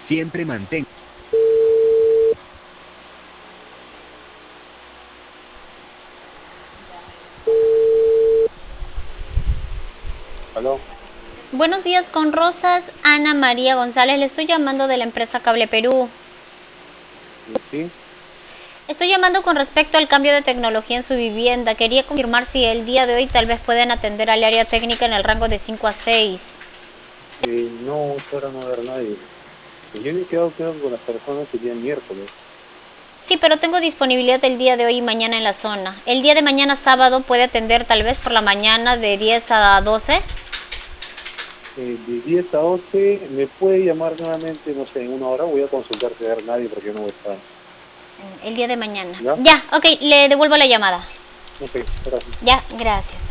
Siempre mantén. ¿Aló? Buenos días, con Rosas Ana María González. Le estoy llamando de la empresa Cable Perú. Sí. Estoy llamando con respecto al cambio de tecnología en su vivienda. Quería confirmar si el día de hoy tal vez pueden atender al área técnica en el rango de 5 a 6. No, esta hora no va a haber nadie. Yo me he quedado creo con las personas el día miércoles. Sí, pero tengo disponibilidad el día de hoy y mañana en la zona. El día de mañana sábado puede atender tal vez por la mañana de 10 a 12. De 10 a 11 me puede llamar nuevamente, no sé, en una hora voy a consultar si va a haber nadie porque yo no voy a estar. El día de mañana. ¿Ya? Ya, ok, le devuelvo la llamada. Ok, gracias. Ya, gracias.